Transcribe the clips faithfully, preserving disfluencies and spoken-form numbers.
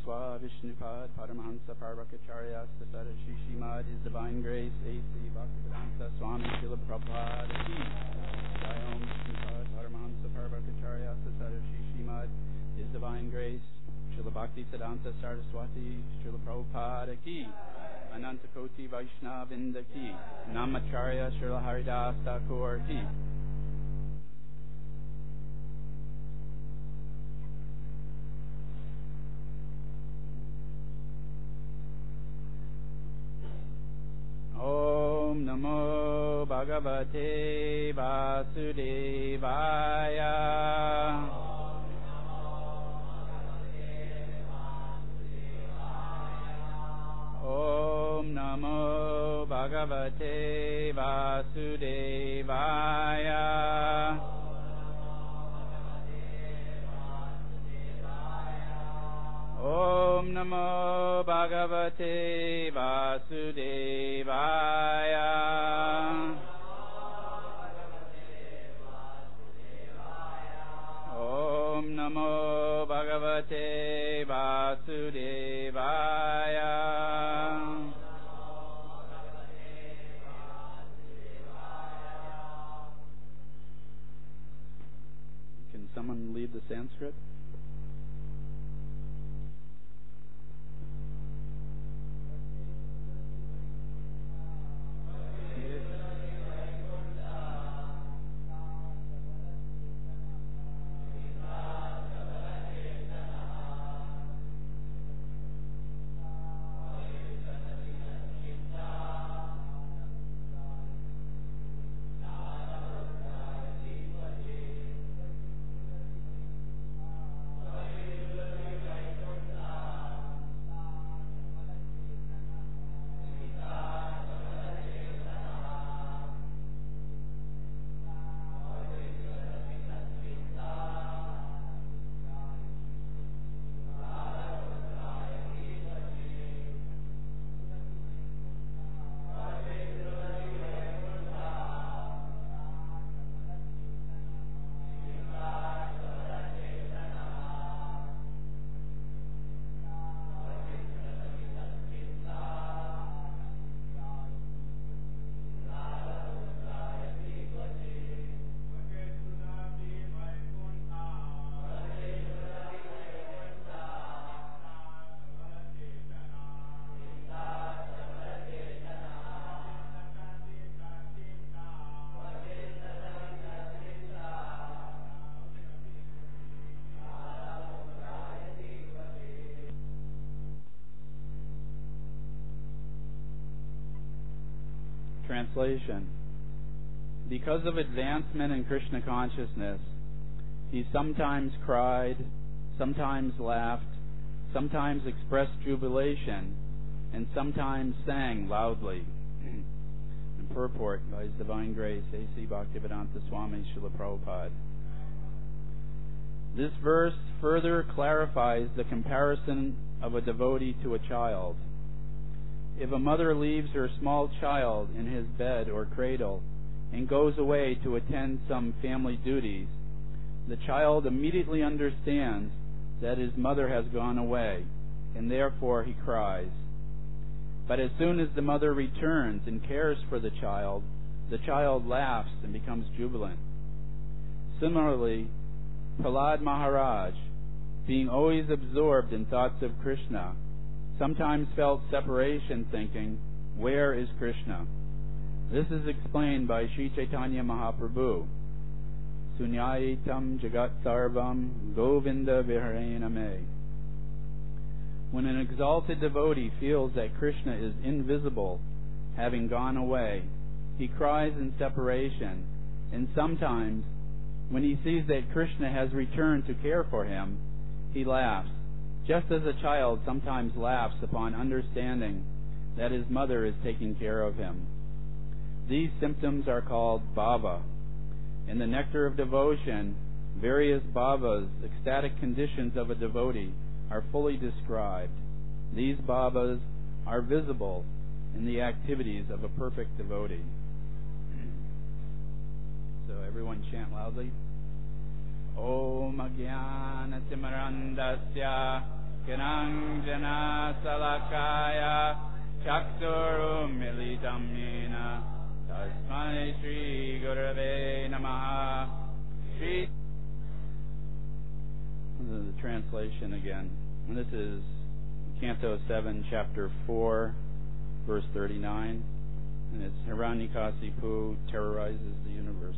Swa Vishnupad Paramahansa Parvakacharya Sasara Shishimad, His Divine Grace, A C Bhaktivedanta Swami Srila Prabhupada Ki. Jai Om Vishnupad Paramahansa Parvakacharya Sasara Shishimad, His Divine Grace, Srila Bhaktivedanta Saraswati Srila Prabhupada Ki. Ananta Koti Vaishnavinda Ki. Namacharya Srila Haridas Thakur Ki. Om Namo Bhagavate Vasudevaya. Om Namo Bhagavate Vasudevaya. Om Namo Bhagavate Vasudevaya. Om Namo Bhagavate Vasudevaya. Can someone lead the Sanskrit? Translation. Because of advancement in Krishna consciousness, he sometimes cried, sometimes laughed, sometimes expressed jubilation, and sometimes sang loudly. And purport by His Divine Grace, A C Bhaktivedanta Swami Srila Prabhupada. This verse further clarifies the comparison of a devotee to a child. If a mother leaves her small child in his bed or cradle and goes away to attend some family duties, the child immediately understands that his mother has gone away, and therefore he cries. But as soon as the mother returns and cares for the child, the child laughs and becomes jubilant. Similarly, Prahlad Maharaj, being always absorbed in thoughts of Krishna, sometimes felt separation, thinking, where is Krishna? This is explained by Sri Chaitanya Mahaprabhu. Sunyayitam jagat sarvam govinda viharena me. When an exalted devotee feels that Krishna is invisible, having gone away, he cries in separation, and sometimes, when he sees that Krishna has returned to care for him, he laughs, just as a child sometimes laughs upon understanding that his mother is taking care of him. These symptoms are called bhava. In the Nectar of Devotion, various bhavas, ecstatic conditions of a devotee, are fully described. These bhavas are visible in the activities of a perfect devotee. So everyone chant loudly. Om Ajnana Timarandasya Ganang Jena Salakaya Chaksurum Militam Yena Tasmai Shri Gurave Namaha. Shri. The translation again. And this is Canto seven, Chapter four, verse thirty-nine. And it's Hiranyakasipu terrorizes the universe.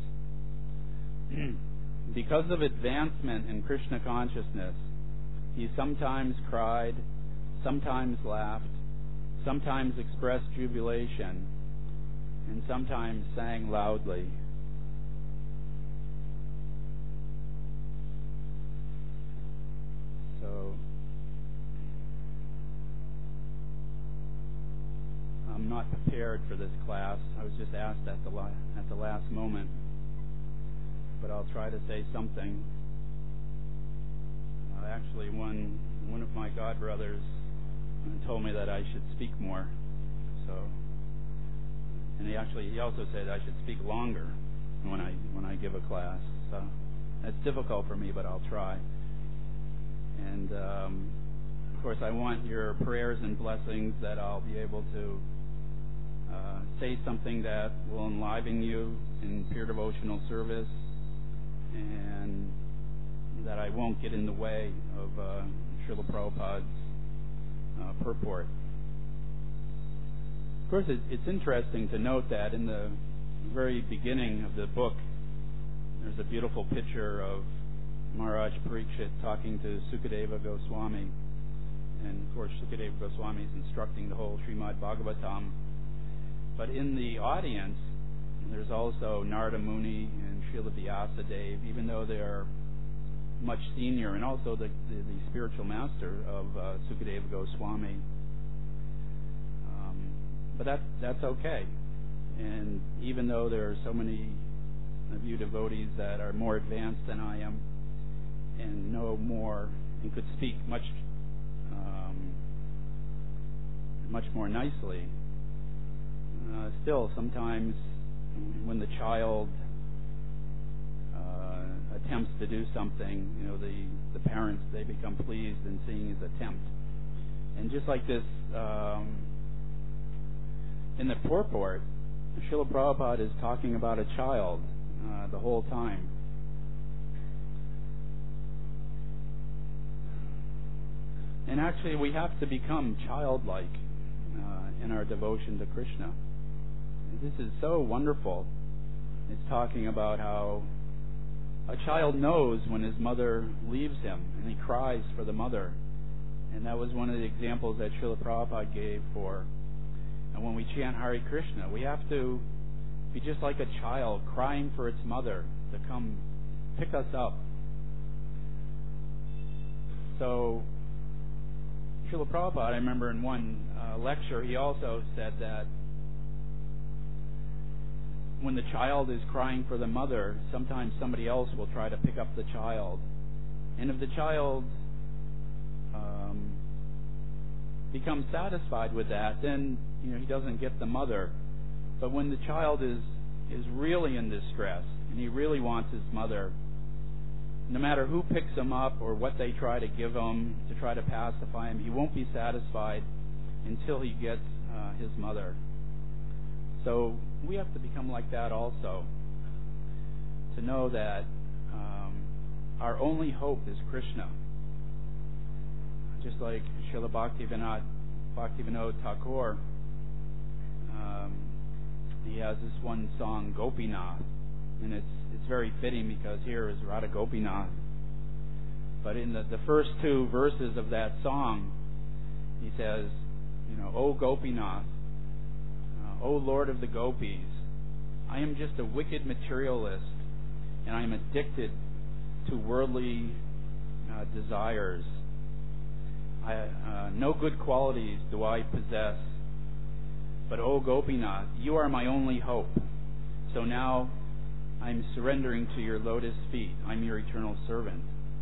Because of advancement in Krishna consciousness, he sometimes cried, sometimes laughed, sometimes expressed jubilation, and sometimes sang loudly. So, I'm not prepared for this class. I was just asked at the la- at the last moment, but I'll try to say something. Uh, actually, one one of my godbrothers told me that I should speak more. So, and he actually he also said I should speak longer when I when I give a class. So that's difficult for me, but I'll try. And um, of course, I want your prayers and blessings that I'll be able to uh, say something that will enliven you in pure devotional service, and that I won't get in the way of uh, Srila Prabhupada's uh, purport. Of course, it, it's interesting to note that in the very beginning of the book, there's a beautiful picture of Maharaj Parikshit talking to Sukadeva Goswami. And of course, Sukadeva Goswami is instructing the whole Srimad Bhagavatam. But in the audience, there's also Narada Muni and Srila Vyasadeva, even though they're much senior, and also the, the, the spiritual master of uh, Sukadeva Goswami. Um, but that, that's okay. And even though there are so many of you devotees that are more advanced than I am, and know more, and could speak much, um, much more nicely. Uh, still, sometimes when the child uh, attempts to do something, you know, the, the parents, they become pleased in seeing his attempt. And just like this, um, in the purport, Srila Prabhupada is talking about a child uh, the whole time. And actually, we have to become childlike uh, in our devotion to Krishna. This is so wonderful. It's talking about how a child knows when his mother leaves him, and he cries for the mother. And that was one of the examples that Srila Prabhupada gave for. And when we chant Hare Krishna, we have to be just like a child crying for its mother to come pick us up. So, Srila Prabhupada, I remember in one uh, lecture, he also said that when the child is crying for the mother, sometimes somebody else will try to pick up the child. And if the child um, becomes satisfied with that, then you know he doesn't get the mother. But when the child is, is really in distress, and he really wants his mother, no matter who picks him up or what they try to give him to try to pacify him, he won't be satisfied until he gets uh, his mother. So we have to become like that also, to know that um, our only hope is Krishna. Just like Srila Bhaktivinoda, Bhaktivinoda Thakur, um, he has this one song, Gopinath, and it's it's very fitting because here is Radha Gopinath. But in the, the first two verses of that song, he says, you know, O Gopinath, uh, O Lord of the Gopis, I am just a wicked materialist, and I am addicted to worldly uh, desires. I, uh, no good qualities do I possess, but O Gopinath, you are my only hope. So now I'm surrendering to your lotus feet. I'm your eternal servant.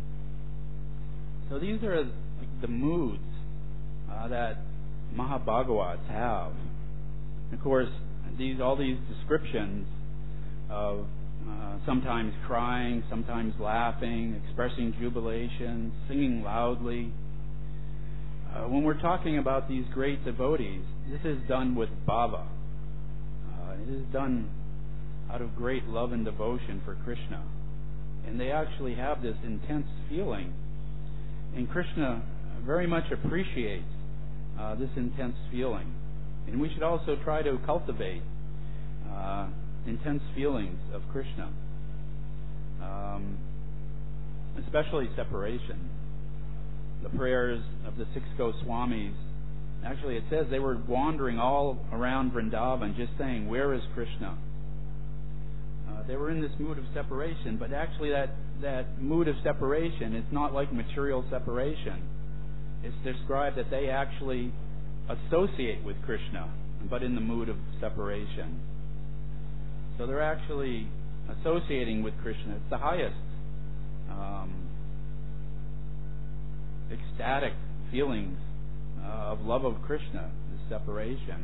So these are like the moods uh, that Mahabhagavats have. Of course, these all these descriptions of uh, sometimes crying, sometimes laughing, expressing jubilation, singing loudly. Uh, uh, when we're talking about these great devotees, this is done with bhava. Uh, it is done out of great love and devotion for Krishna. And they actually have this intense feeling. And Krishna very much appreciates uh, this intense feeling. And we should also try to cultivate uh, intense feelings of Krishna, um, especially separation. The prayers of the six Goswamis, actually it says they were wandering all around Vrindavan just saying, where is Krishna? Uh, they were in this mood of separation, but actually that, that mood of separation is not like material separation. It's described that they actually associate with Krishna, but in the mood of separation. So they're actually associating with Krishna. It's the highest um, ecstatic feelings uh, of love of Krishna, this separation.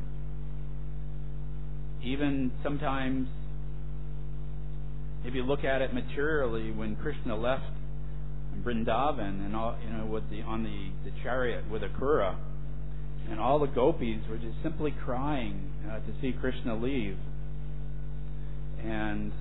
Even sometimes, if you look at it materially, when Krishna left Vrindavan and all, you know, with the on the, the chariot with Akrura, and all the gopis were just simply crying uh, to see Krishna leave. And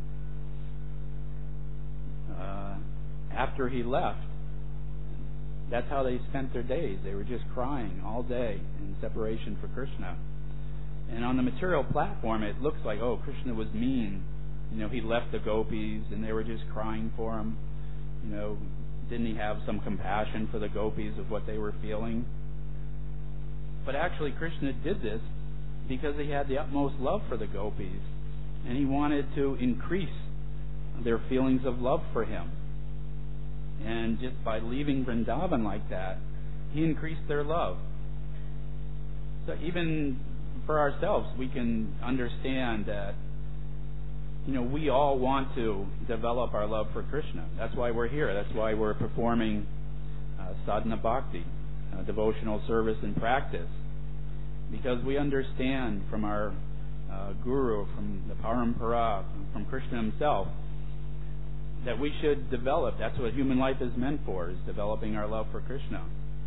uh, after he left, that's how they spent their days. They were just crying all day in separation for Krishna. And on the material platform, it looks like, oh, Krishna was mean. You know, he left the gopis and they were just crying for him. You know, didn't he have some compassion for the gopis of what they were feeling? But actually, Krishna did this because he had the utmost love for the gopis, and he wanted to increase their feelings of love for him. And just by leaving Vrindavan like that, he increased their love. So even for ourselves, we can understand that, you know, we all want to develop our love for Krishna. That's why we're here. That's why we're performing uh, sadhana bhakti, uh, devotional service and practice, because we understand from our uh, guru, from the parampara, from Krishna himself, that we should develop. That's what human life is meant for, is developing our love for Krishna.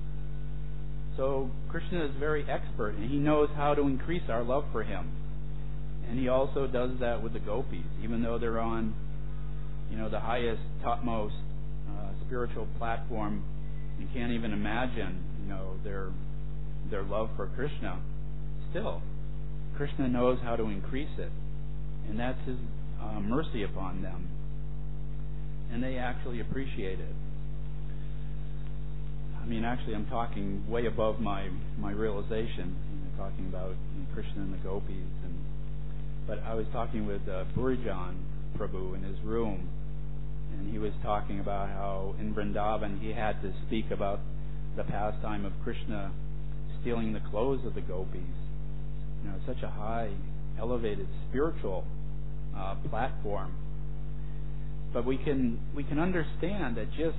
So Krishna is very expert, and he knows how to increase our love for him. And he also does that with the gopis, even though they're on, you know, the highest, topmost uh, spiritual platform. You can't even imagine, you know, their their love for Krishna. Still, Krishna knows how to increase it, and that's his uh, mercy upon them. And they actually appreciate it. I mean, actually, I'm talking way above my my realization. You know, talking about you know, Krishna and the gopis, and but I was talking with uh, Purijan Prabhu in his room, and he was talking about how in Vrindavan he had to speak about the pastime of Krishna stealing the clothes of the gopis. You know, such a high, elevated spiritual uh, platform. But we can we can understand that just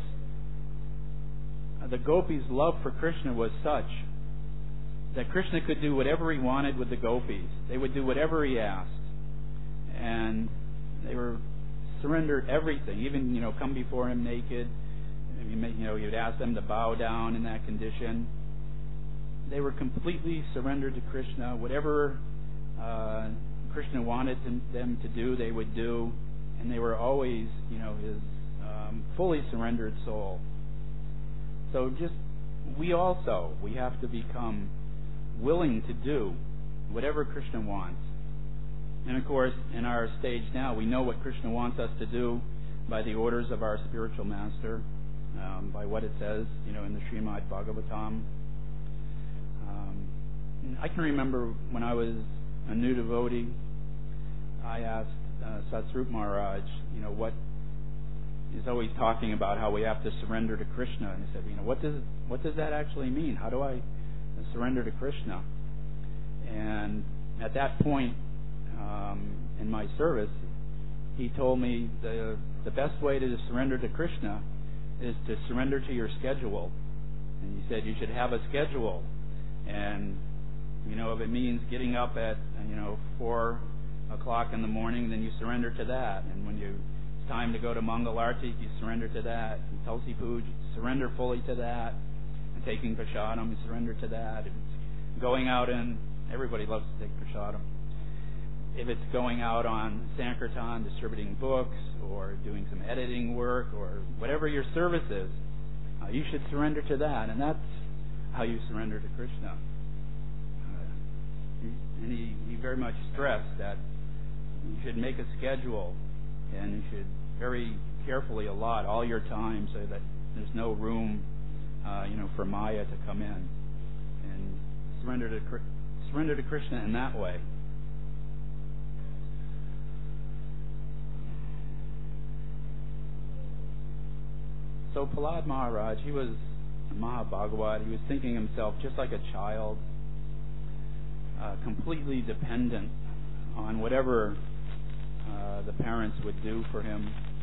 uh, the gopis' love for Krishna was such that Krishna could do whatever he wanted with the gopis. They would do whatever he asked, and they were surrender everything. Even you know, come before him naked. You know, he would ask them to bow down in that condition. They were completely surrendered to Krishna. Whatever uh, Krishna wanted them to do, they would do. And they were always, you know, his um, fully surrendered soul. So just, we also, we have to become willing to do whatever Krishna wants. And of course, in our stage now, we know what Krishna wants us to do by the orders of our spiritual master, um, by what it says, you know, in the Srimad Bhagavatam. Um, I can remember when I was a new devotee, I asked Uh, Satsrup Maharaj, you know, what he's always talking about how we have to surrender to Krishna, and he said, you know, what does what does that actually mean? How do I surrender to Krishna? And at that point um, in my service, he told me the the best way to surrender to Krishna is to surrender to your schedule. And he said you should have a schedule, and you know, if it means getting up at you know four o'clock in the morning, then you surrender to that. And when you, it's time to go to Mangal Arti, you surrender to that. And Tulsi Puja, surrender fully to that. taking prasadam, you surrender to that. If it's going out and everybody loves to take prasadam. If it's going out on Sankirtan, distributing books, or doing some editing work, or whatever your service is, uh, you should surrender to that, and that's how you surrender to Krishna. Uh, and he, he very much stressed that you should make a schedule, and you should very carefully allot all your time so that there's no room, uh, you know, for Maya to come in, and surrender to surrender to Krishna in that way. So Prahlad Maharaj, he was a Mahabhagavat. He was thinking himself just like a child, uh, completely dependent on whatever uh, the parents would do for him.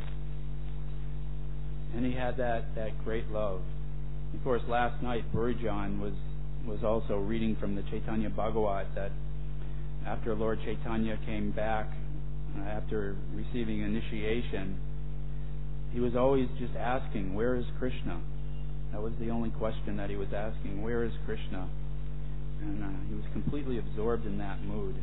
And he had that, that great love. Of course, last night, Burijan was, was also reading from the Chaitanya Bhagavat that after Lord Chaitanya came back, uh, after receiving initiation, he was always just asking, where is Krishna? That was the only question that he was asking, where is Krishna? And uh, he was completely absorbed in that mood.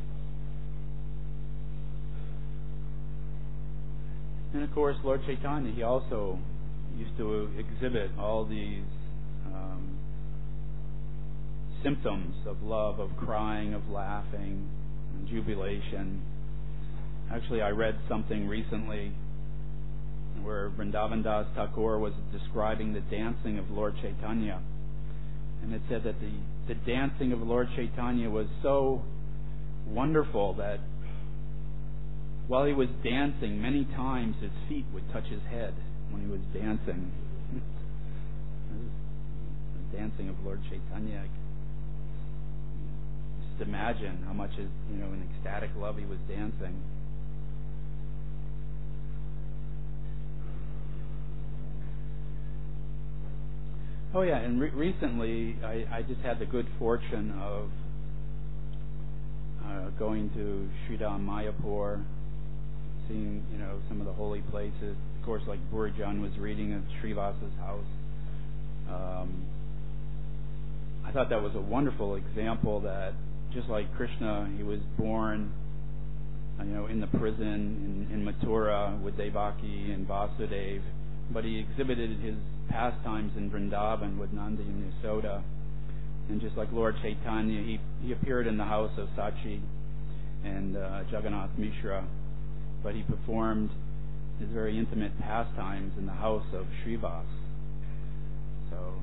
And of course, Lord Chaitanya, he also used to exhibit all these um, symptoms of love, of crying, of laughing, and jubilation. Actually, I read something recently where Vrindavan Das Thakur was describing the dancing of Lord Chaitanya. And it said that the, the dancing of Lord Chaitanya was so wonderful that while he was dancing, many times his feet would touch his head when he was dancing. The dancing of Lord Chaitanya. Just imagine how much, his, you know, in ecstatic love he was dancing. Oh yeah, and re- recently I, I just had the good fortune of uh, going to Sridham Mayapur, seeing, you know, some of the holy places. Of course, like Burijan was reading of Srivasa's house. Um, I thought that was a wonderful example that just like Krishna, he was born, you know, in the prison in, in Mathura with Devaki and Vasudeva, but he exhibited his pastimes in Vrindavan with Nanda and Yasoda. And just like Lord Chaitanya, he, he appeared in the house of Sachi and uh, Jagannath Mishra, but he performed his very intimate pastimes in the house of Srivas. So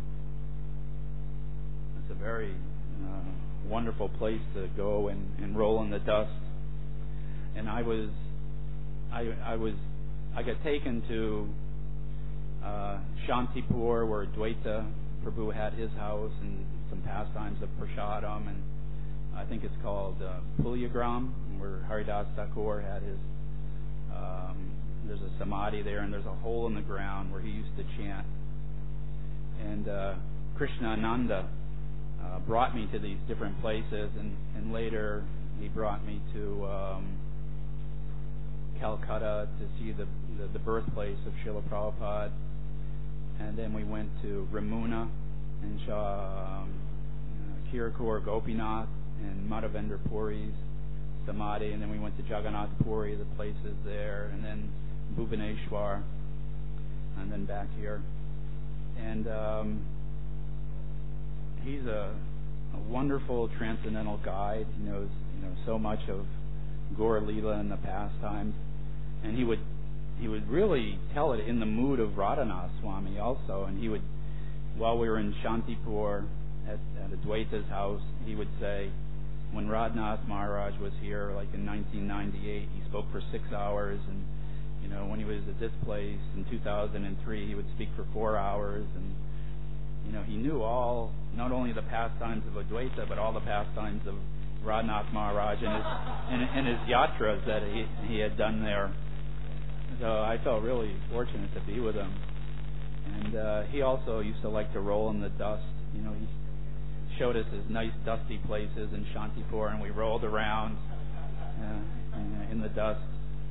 it's a very uh, wonderful place to go and, and roll in the dust. And I was, I, I was, I got taken to uh, Shantipur, where Dvaita Prabhu had his house, and some pastimes of Prasadam, and I think it's called uh, Pulyagram, where Haridas Thakur had his. Um, there's a samadhi there, and there's a hole in the ground where he used to chant. And uh, Krishna Ananda uh, brought me to these different places, and, and later he brought me to um, Calcutta to see the, the, the birthplace of Srila Prabhupada. And then we went to Ramuna and saw um, uh, Kirakur Gopinath and Madhavendra Puri's samadhi. And then we went to Jagannath Puri, the places there, and then Bhubaneswar, and then back here. And um, he's a, a wonderful transcendental guide. He knows, you know, so much of Gaur Leela and the pastimes, and he would he would really tell it in the mood of Radhanath Swami also. And he would, while we were in Shantipur at, at Advaita's house, he would say, when Radhanath Maharaj was here, like in nineteen ninety-eight, he spoke for six hours, and you know, when he was at this place in two thousand three, he would speak for four hours, and you know, he knew all, not only the pastimes of Advaita, but all the pastimes of Radhanath Maharaj and his, and, and his yatras that he, he had done there. So I felt really fortunate to be with him. And uh, he also used to like to roll in the dust. You know, he showed us his nice dusty places in Shantipur, and we rolled around uh, in, in the dust.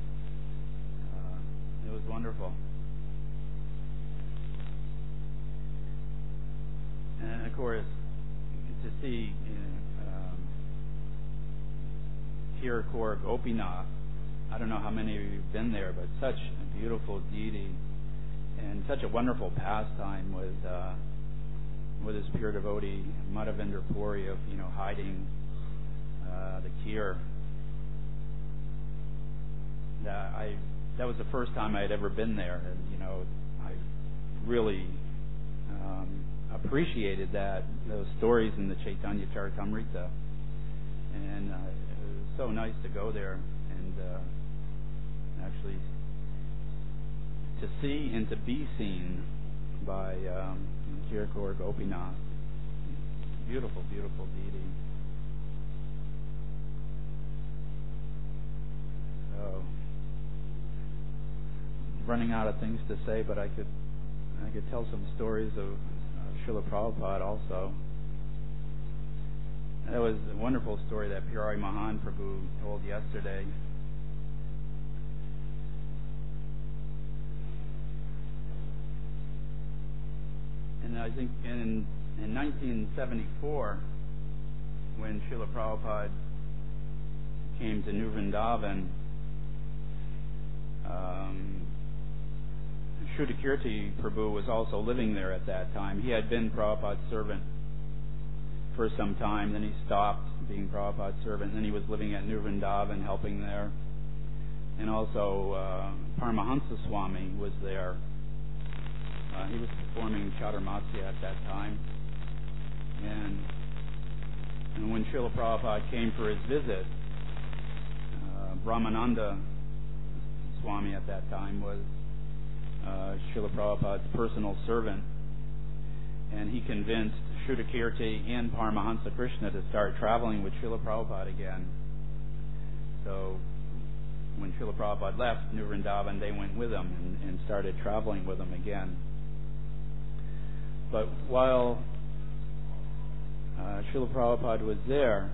Uh, it was wonderful. And of course, to see um, Kirakorg Gopinath, I don't know how many of you have been there, but such a beautiful deity and such a wonderful pastime with uh, with his pure devotee Madhavendra Puri of you know hiding uh, the Kir. That I that was the first time I had ever been there, and you know I really um, appreciated that those stories in the Chaitanya Charitamrita, and uh, it was so nice to go there and uh, actually to see and to be seen by um, Kirakorg Gopinath. Beautiful, beautiful deity. So, running out of things to say, but I could I could tell some stories of uh, Srila Prabhupada also. That was a wonderful story that Purari Mahan Prabhu told yesterday. And I think in in nineteen seventy-four, when Srila Prabhupada came to New Vrindavan, um, Shrudakirti Prabhu was also living there at that time. He had been Prabhupada's servant for some time, then he stopped being Prabhupada's servant, then he was living at New Vrindavan, helping there. And also uh, Paramahansa Swami was there. Uh, he was performing Chaturmasya at that time. And, and when Srila Prabhupada came for his visit, uh, Brahmananda Swami at that time was uh, Srila Prabhupada's personal servant. And he convinced Shrudakirti and Paramahansa Krishna to start traveling with Srila Prabhupada again. So when Srila Prabhupada left New Vrindavan, they went with him and, and started traveling with him again. But while uh, Srila Prabhupada was there,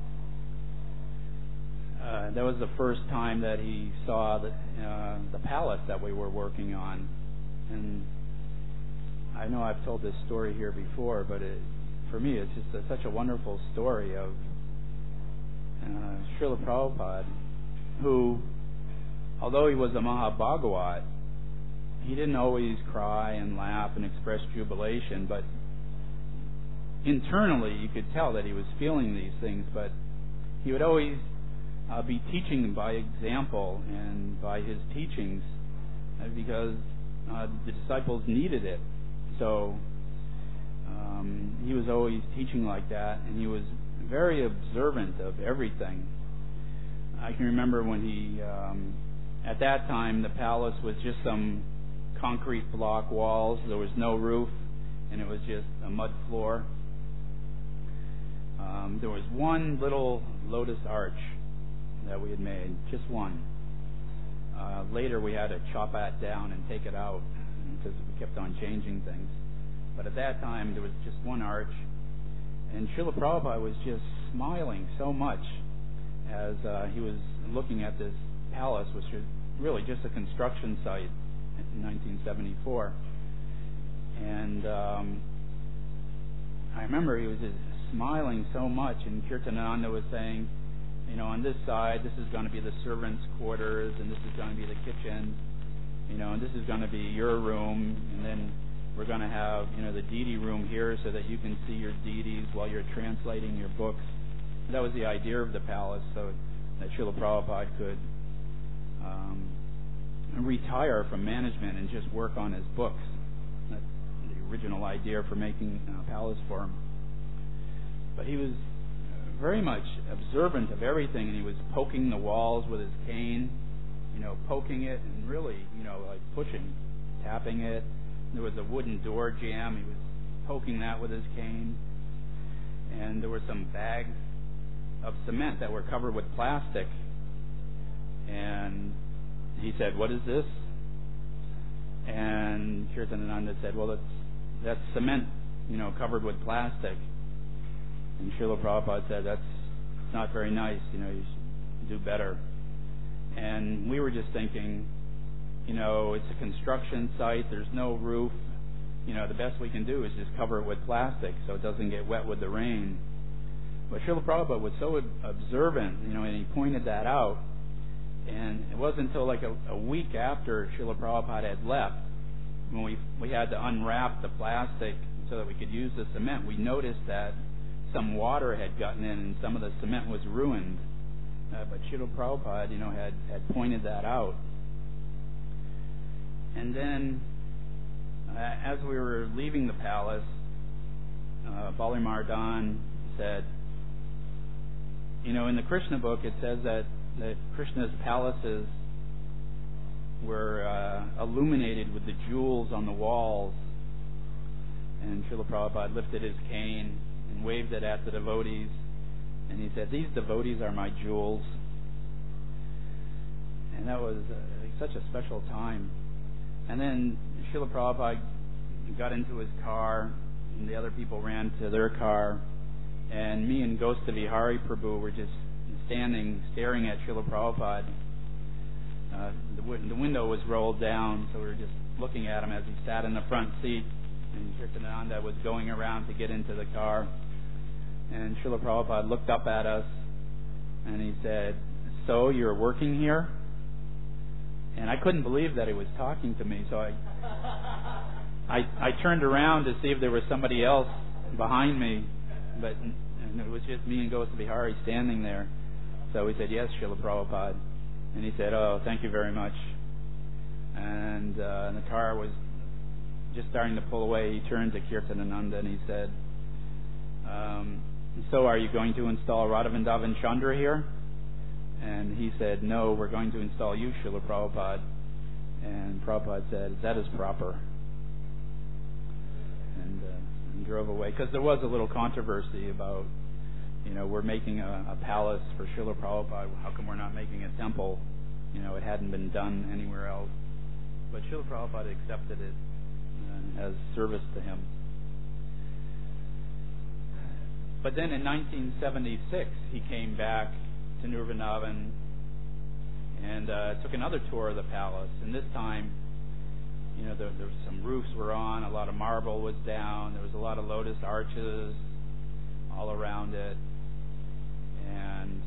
uh, that was the first time that he saw the, uh, the palace that we were working on. And I know I've told this story here before, but it, for me it's just a, such a wonderful story of uh, Srila Prabhupada, who, although he was a Mahabhagavat, he didn't always cry and laugh and express jubilation, but internally you could tell that he was feeling these things. But he would always uh, be teaching by example and by his teachings uh, because uh, the disciples needed it. So um, he was always teaching like that, and he was very observant of everything. I can remember when he, um, at that time, the palace was just some concrete block walls. There was no roof, and it was just a mud floor. Um, there was one little lotus arch that we had made, just one. Uh, later, we had to chop that down and take it out because we kept on changing things. But at that time, there was just one arch, and Srila Prabhupada was just smiling so much as uh, he was looking at this palace, which was really just a construction site in nineteen seventy-four. And um, I remember he was just smiling so much, and Kirtanananda was saying, you know, on this side, this is going to be the servants' quarters, and this is going to be the kitchen, you know, and this is going to be your room, and then we're going to have, you know, the deity room here so that you can see your deities while you're translating your books. And that was the idea of the palace, so that Srila Prabhupada could um, retire from management and just work on his books. That's the original idea for making a palace for him. But he was very much observant of everything, and he was poking the walls with his cane, you know, poking it and really, you know, like pushing, tapping it. There was a wooden door jamb. He was poking that with his cane. And there were some bags of cement that were covered with plastic. And he said, "What is this?" And Kirtanananda said, "Well, that's, that's cement, you know, covered with plastic." And Srila Prabhupada said, "That's not very nice. You know, you should do better." And we were just thinking, you know, it's a construction site. There's no roof. you know, the best we can do is just cover it with plastic so it doesn't get wet with the rain. But Srila Prabhupada was so observant, you know, and he pointed that out. And it wasn't until like a, a week after Srila Prabhupada had left, when we we had to unwrap the plastic so that we could use the cement, we noticed that some water had gotten in and some of the cement was ruined. Uh, but Srila Prabhupada, you know, had, had pointed that out. And then, uh, as we were leaving the palace, uh, Bali Mardan said, you know, in the Krishna book it says that, that Krishna's palaces were uh, illuminated with the jewels on the walls. And Srila Prabhupada lifted his cane and waved it at the devotees. And he said, these devotees are my jewels. And that was uh, such a special time. And then Srila Prabhupada got into his car, and the other people ran to their car. And me and Gosta Vihari Prabhu were just standing, staring at Srila Prabhupada. Uh, the, w- the window was rolled down, so we were just looking at him as he sat in the front seat. And Kirtananda was going around to get into the car. And Srila Prabhupada looked up at us, and he said, so you're working here? And I couldn't believe that he was talking to me, so I, I, I turned around to see if there was somebody else behind me, but and it was just me and Gosta Vihari standing there. So he said, yes, Srila Prabhupada. And he said, oh, thank you very much. And, uh, and the car was just starting to pull away. He turned to Kirtanananda and he said, um, so are you going to install Radha Vrindavan Chandra here? And he said, no, we're going to install you, Srila Prabhupada. And Prabhupada said, that is proper. And, uh, and drove away. Because there was a little controversy about, you know, we're making a, a palace for Srila Prabhupada. How come we're not making a temple? You know, it hadn't been done anywhere else. But Srila Prabhupada accepted it uh, as service to him. But then in nineteen seventy-six, he came back to Nirvanavan and uh, took another tour of the palace. And this time, you know, there, there was some roofs were on, a lot of marble was down, there was a lot of lotus arches all around it. And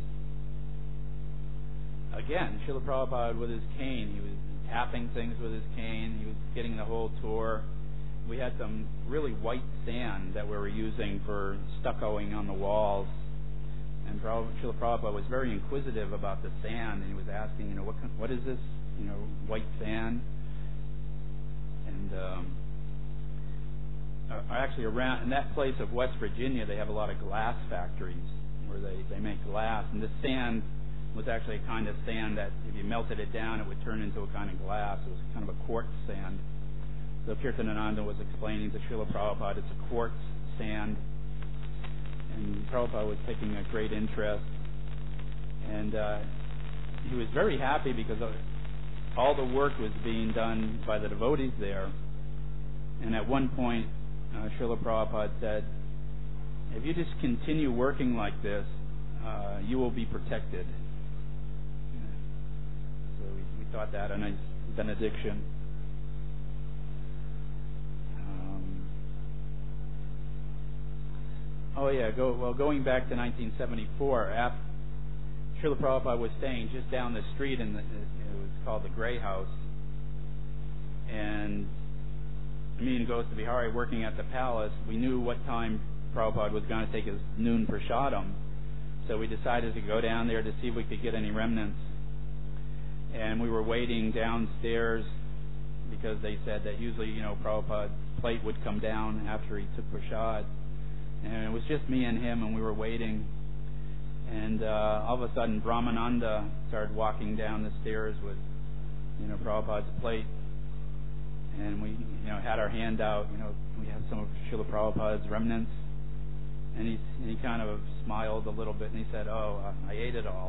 again, Srila Prabhupada with his cane, he was tapping things with his cane, he was getting the whole tour. We had some really white sand that we were using for stuccoing on the walls. And Srila Prabhupada was very inquisitive about the sand, and he was asking, you know, what what is this, you know, white sand? And um, actually, around in that place of West Virginia, they have a lot of glass factories where they, they make glass, and this sand was actually a kind of sand that if you melted it down, it would turn into a kind of glass. It was kind of a quartz sand. So Kirtanananda was explaining to Srila Prabhupada, it's a quartz sand. And Prabhupada was taking a great interest. And uh, he was very happy because all the work was being done by the devotees there. And at one point, uh, Srila Prabhupada said, if you just continue working like this, uh, you will be protected. So we, we thought that a nice benediction. Oh yeah, go, well going back to nineteen seventy-four, after Srila Prabhupada was staying just down the street in the, it was called the Grey House, and me and Gosta Vihari working at the palace, we knew what time Prabhupada was going to take his noon prasadam, so we decided to go down there to see if we could get any remnants. And we were waiting downstairs because they said that usually, you know, Prabhupada's plate would come down after he took prasad. And it was just me and him, and we were waiting. And uh, all of a sudden, Brahmananda started walking down the stairs with, you know, Prabhupada's plate. And we, you know, had our hand out. You know, we have some of Srila Prabhupada's remnants. And he, and he kind of smiled a little bit, and he said, "Oh, uh, I ate it all."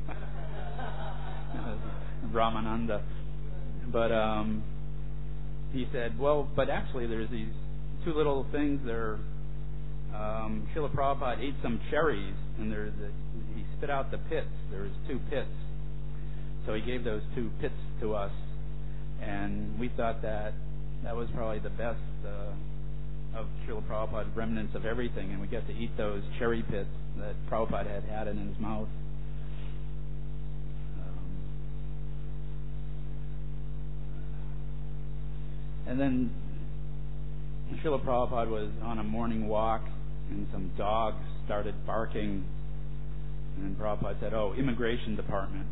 Brahmananda. But um, he said, "Well, but actually, there's these two little things there." Um, Srila Prabhupada ate some cherries, and there's a, he spit out the pits. There was two pits. So he gave those two pits to us, and we thought that, that was probably the best uh, of Srila Prabhupada's remnants of everything, and we got to eat those cherry pits that Prabhupada had had in his mouth. Um, and then Srila Prabhupada was on a morning walk, and some dogs started barking, and then Prabhupada said, "Oh, immigration department."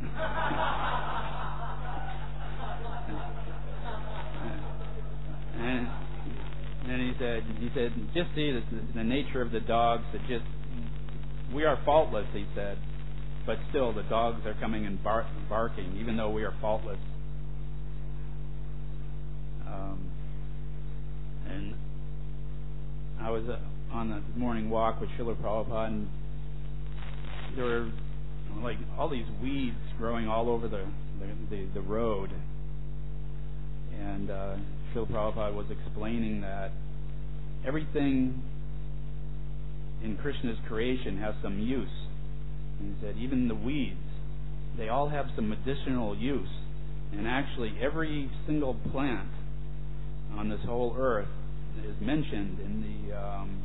and, and he said, "He said, just see the, the nature of the dogs. That just we are faultless," he said, "but still the dogs are coming and bar- barking, even though we are faultless." Um, and I was uh, on the morning walk with Srila Prabhupada, and there were like all these weeds growing all over the the, the, the road. And uh, Srila Prabhupada was explaining that everything in Krishna's creation has some use. And he said even the weeds, they all have some medicinal use. And actually every single plant on this whole earth is mentioned in the um,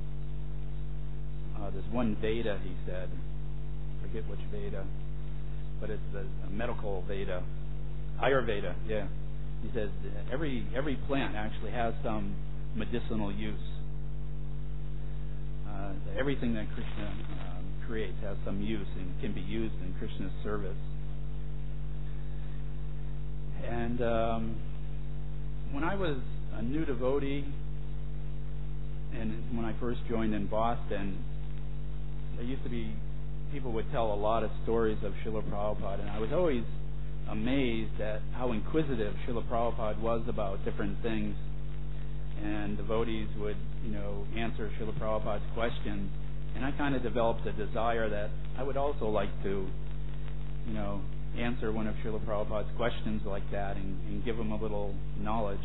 uh, this one Veda, he said. I forget which Veda, but it's the a medical Veda, Ayurveda. Yeah, he says every every plant actually has some medicinal use. Uh, everything that Krishna um, creates has some use and can be used in Krishna's service. And um, when I was a new devotee, and when I first joined in Boston, there used to be, people would tell a lot of stories of Srila Prabhupada, and I was always amazed at how inquisitive Srila Prabhupada was about different things. And devotees would, you know, answer Srila Prabhupada's questions, and I kind of developed a desire that I would also like to, you know, answer one of Srila Prabhupada's questions like that and, and give him a little knowledge.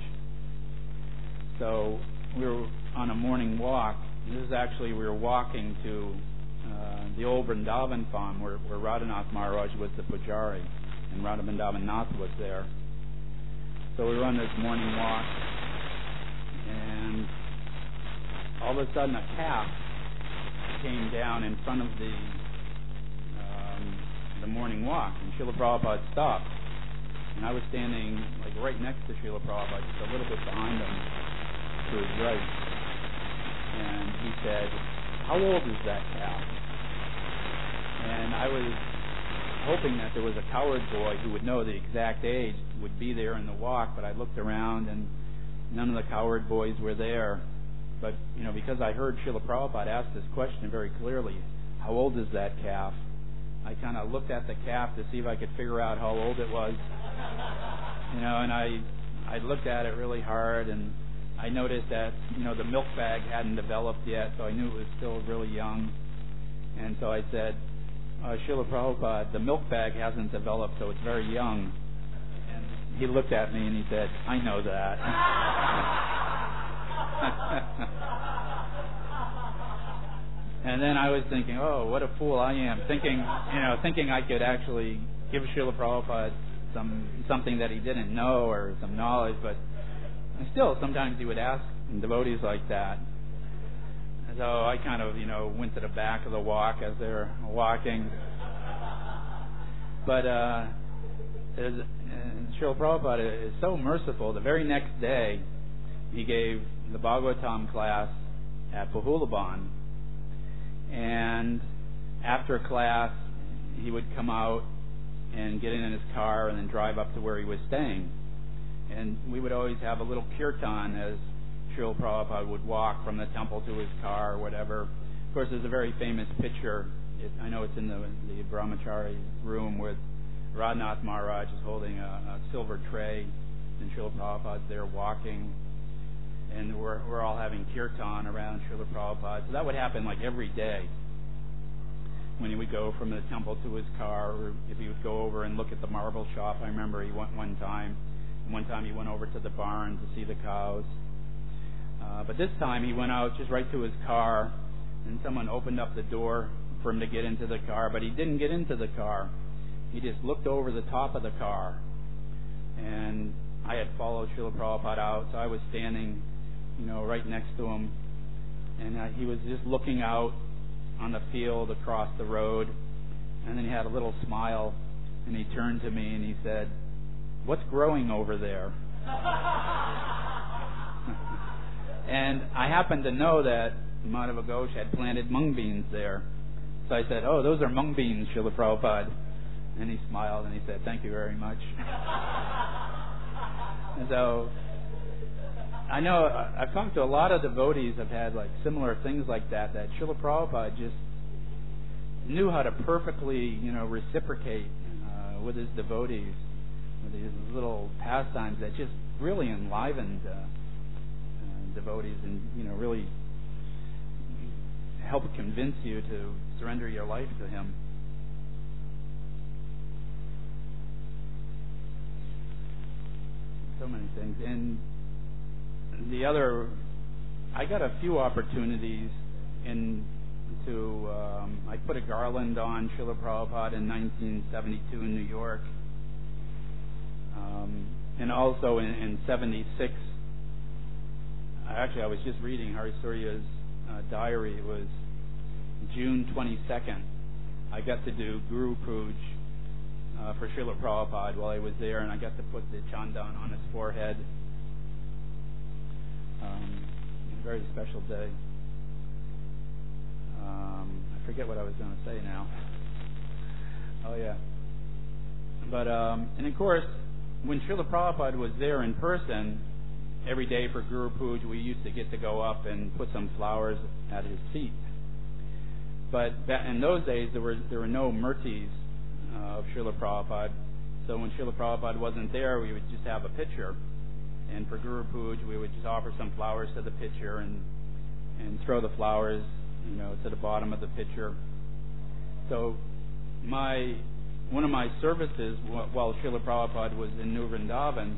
So we were on a morning walk. This is actually, we were walking to uh, the old Vrindavan farm where, where Radhanath Maharaj was the pujari, and Radha Vrindavan Nath was there. So we were on this morning walk, and all of a sudden a calf came down in front of the um, the morning walk, and Srila Prabhupada stopped. And I was standing like right next to Srila Prabhupada, just a little bit behind him to his right. And he said, "How old is that calf?" And I was hoping that there was a coward boy who would know the exact age would be there in the walk, but I looked around and none of the coward boys were there. But, you know, because I heard Srila Prabhupada ask this question very clearly, "How old is that calf?" I kind of looked at the calf to see if I could figure out how old it was. You know, and I I looked at it really hard, and I noticed that, you know, the milk bag hadn't developed yet, so I knew it was still really young. And so I said, uh, "Srila Prabhupada, the milk bag hasn't developed, so it's very young." And he looked at me and he said, "I know that." And then I was thinking, oh, what a fool I am, thinking, you know, thinking I could actually give Srila Prabhupada some something that he didn't know or some knowledge, but still, sometimes he would ask devotees like that. So I kind of, you know, went to the back of the walk as they were walking. But uh, Srila Prabhupada is so merciful. The very next day, he gave the Bhagavatam class at Pahulaban. And after class, he would come out and get in his car and then drive up to where he was staying. And we would always have a little kirtan as Srila Prabhupada would walk from the temple to his car or whatever. Of course, there's a very famous picture. It, I know it's in the, the Brahmachari room where Radhanath Maharaj is holding a, a silver tray, and Srila Prabhupada's there walking. And we're, we're all having kirtan around Srila Prabhupada. So that would happen like every day when he would go from the temple to his car, or if he would go over and look at the marble shop. I remember he went one time. And one time he went over to the barn to see the cows. Uh, but this time he went out just right to his car, and someone opened up the door for him to get into the car, but he didn't get into the car. He just looked over the top of the car. And I had followed Srila Prabhupada out, so I was standing, you know, right next to him, and uh, he was just looking out on the field across the road, and then he had a little smile, and he turned to me and he said, "What's growing over there?" And I happened to know that Madhava Ghosh had planted mung beans there. So I said, "Oh, those are mung beans, Srila Prabhupada." And he smiled and he said, "Thank you very much." And so I know I've talked to a lot of devotees who've had like similar things like that, that Srila Prabhupada just knew how to perfectly, you know, reciprocate uh, with his devotees, with these little pastimes that just really enlivened uh, uh, devotees and, you know, really help convince you to surrender your life to him. So many things. And the other, I got a few opportunities in to, um, I put a garland on Srila Prabhupada in nineteen seventy-two in New York. Um, and also in, in seventy-six, actually I was just reading Hari Surya's uh, diary. It was June twenty-second. I got to do Guru Puj uh, for Srila Prabhupada while I was there, and I got to put the chandan on his forehead. Um, a very special day. Um, I forget what I was going to say now. Oh yeah. But um, and of course, when Srila Prabhupada was there in person, every day for Guru Puj, we used to get to go up and put some flowers at his feet. But that, in those days, there were there were no murtis uh, of Srila Prabhupada. So when Srila Prabhupada wasn't there, we would just have a picture. And for Guru Puj, we would just offer some flowers to the pitcher and and throw the flowers, you know, to the bottom of the pitcher. So my one of my services while Srila Prabhupada was in New Vrindavan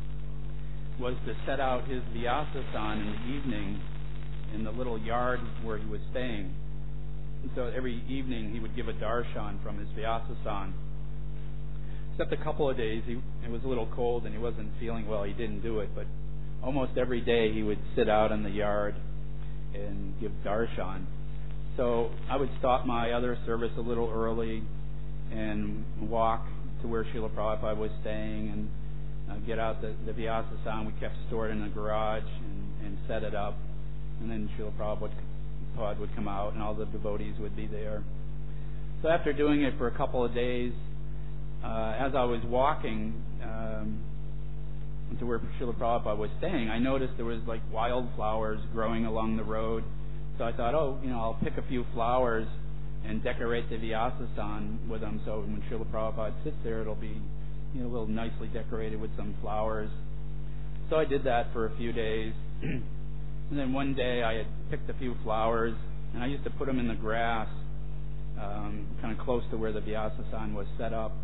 was to set out his Vyasasan in the evening in the little yard where he was staying. And so every evening he would give a darshan from his Vyasasan. Except a couple of days, he, it was a little cold and he wasn't feeling well. He didn't do it, but almost every day he would sit out in the yard and give darshan. So I would stop my other service a little early and walk to where Srila Prabhupada was staying and uh, get out the, the Vyasasan. We kept stored in the garage and, and set it up. And then Srila Prabhupada would come out and all the devotees would be there. So after doing it for a couple of days, Uh, as I was walking um, to where Srila Prabhupada was staying, I noticed there was like wildflowers growing along the road. So I thought, oh, you know, I'll pick a few flowers and decorate the Vyasasan with them. So when Srila Prabhupada sits there, it'll be, you know, a little nicely decorated with some flowers. So I did that for a few days. And then one day I had picked a few flowers, and I used to put them in the grass, um, kind of close to where the Vyasasan was set up.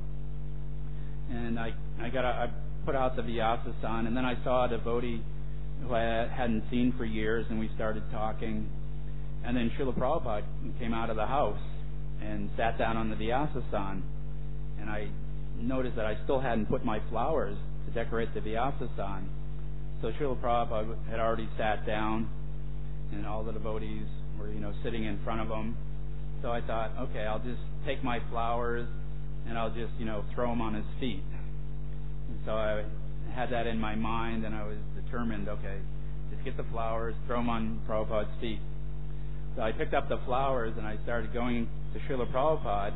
And I, I got, a, I put out the Vyasasan, and then I saw a devotee who I hadn't seen for years, and we started talking. And then Srila Prabhupada came out of the house and sat down on the Vyasasan, and I noticed that I still hadn't put my flowers to decorate the Vyasasan. So Srila Prabhupada had already sat down, and all the devotees were, you know, sitting in front of him. So I thought, okay, I'll just take my flowers and I'll just, you know, throw them on his feet. And so I had that in my mind, and I was determined, okay, just get the flowers, throw them on Prabhupada's feet. So I picked up the flowers, and I started going to Srila Prabhupada,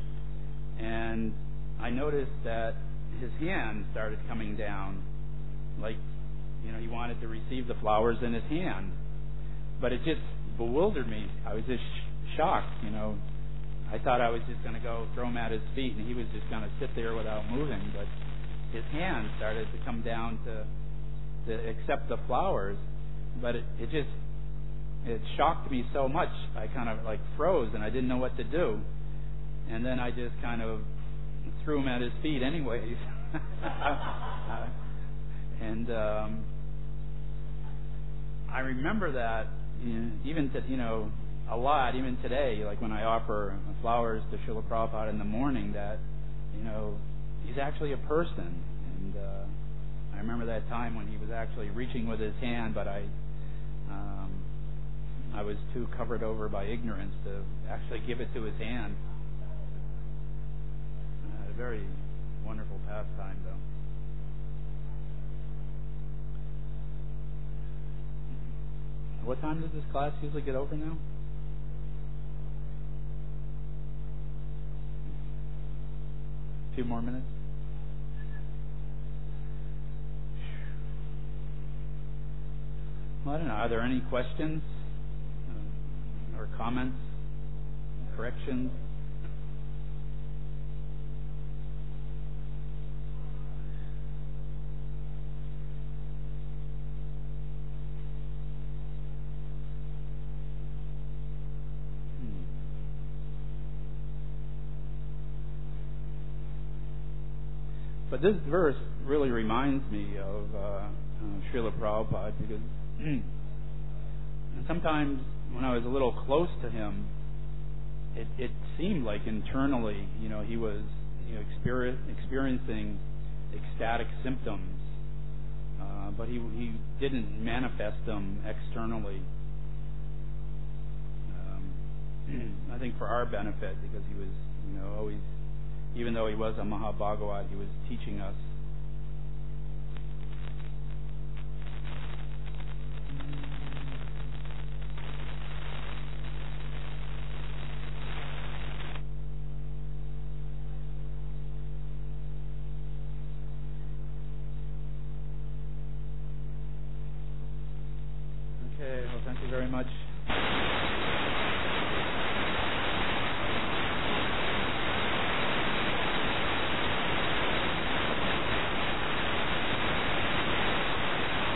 and I noticed that his hand started coming down, like, you know, he wanted to receive the flowers in his hand. But it just bewildered me. I was just sh- shocked, you know. I thought I was just going to go throw him at his feet, and he was just going to sit there without moving. But his hand started to come down to to accept the flowers. But it, it just it shocked me so much. I kind of like froze, and I didn't know what to do. And then I just kind of threw him at his feet, anyways. and um, I remember that, you know, even to you know. a lot, even today, like when I offer flowers to Srila Prabhupada in the morning, that, you know, he's actually a person. And uh, I remember that time when he was actually reaching with his hand, but I um, I was too covered over by ignorance to actually give it to his hand. Uh, a very wonderful pastime, though. What time does this class usually get over now? A few more minutes? Well, I don't know. Are there any questions uh, or comments, corrections? Hmm. But this verse really reminds me of uh, uh, Srila Prabhupada, because sometimes when I was a little close to him, it, it seemed like internally, you know, he was, you know, experi- experiencing ecstatic symptoms, uh, but he he didn't manifest them externally. Um, I think for our benefit, because he was, you know, always, even though he was a Mahabhagavat, he was teaching us. Okay, well, thank you very much.